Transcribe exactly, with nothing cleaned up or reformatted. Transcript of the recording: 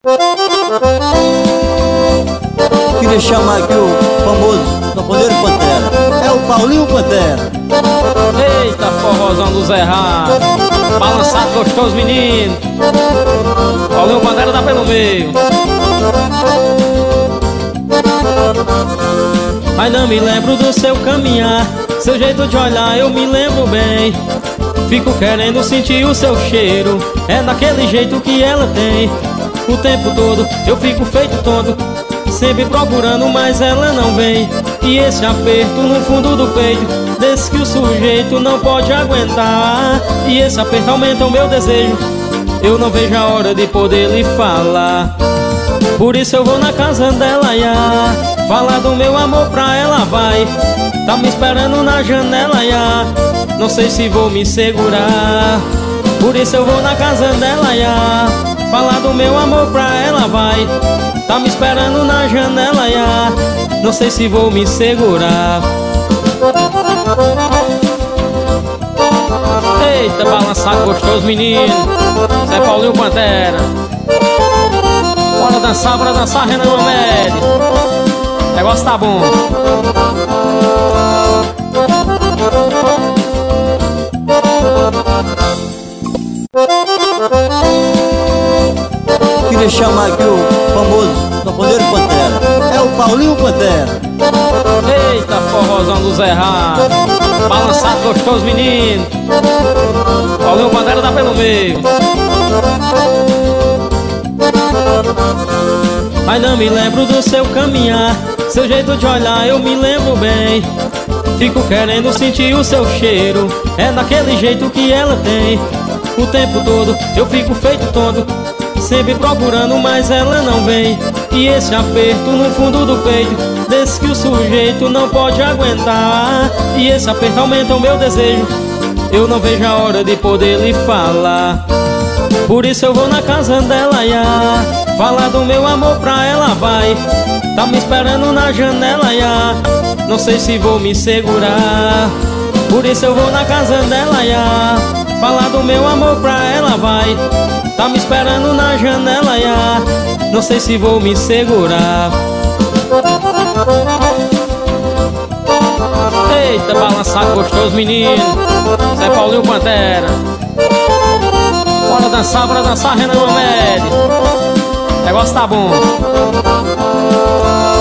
Queria chamar aqui o famoso sanfoneiro Pantera. É o Paulinho Pantera. Eita, forrozão do Zé Rá, balançado gostoso menino. Paulinho Pantera tá pelo meio. Ainda me lembro do seu caminhar, seu jeito de olhar eu me lembro bem. Fico querendo sentir o seu cheiro, é daquele jeito que ela tem. O tempo todo eu fico feito tonto, sempre procurando, mas ela não vem. E esse aperto no fundo do peito, desse que o sujeito não pode aguentar. E esse aperto aumenta o meu desejo, eu não vejo a hora de poder lhe falar. Por isso eu vou na casa dela, ia falar do meu amor pra ela, vai. Tá me esperando na janela, ia não sei se vou me segurar. Por isso eu vou na casa dela, ia falar do meu amor pra ela, vai. Tá me esperando na janela, ia não sei se vou me segurar. Eita, balançado gostoso menino, Zé Paulinho Pantera. Bora dançar, bora dançar, Renan Mamede. O negócio tá bom. Queria chamar aqui o famoso sanfoneiro Pantera. É o Paulinho Pantera. Eita, forrozão do Zé Rá, balançado gostoso menino. Paulinho Pantera tá pelo meio. Ainda me lembro do seu caminhar, seu jeito de olhar eu me lembro bem. Fico querendo sentir o seu cheiro, é daquele jeito que ela tem. O tempo todo eu fico feito tonto, sempre procurando, mas ela não vem. E esse aperto no fundo do peito, desse que o sujeito não pode aguentar. E esse aperto aumenta o meu desejo, eu não vejo a hora de poder lhe falar. Por isso eu vou na casa dela, ia falar do meu amor pra ela, vai. Tá me esperando na janela, ia não sei se vou me segurar. Por isso eu vou na casa dela, ia falar do meu amor pra ela, vai. Tá me esperando na janela, ia não sei se vou me segurar. Eita, balançado gostoso menino, Zé Paulinho Pantera. Bora dançar, bora dançar, Renan Mamede. O negócio tá bom.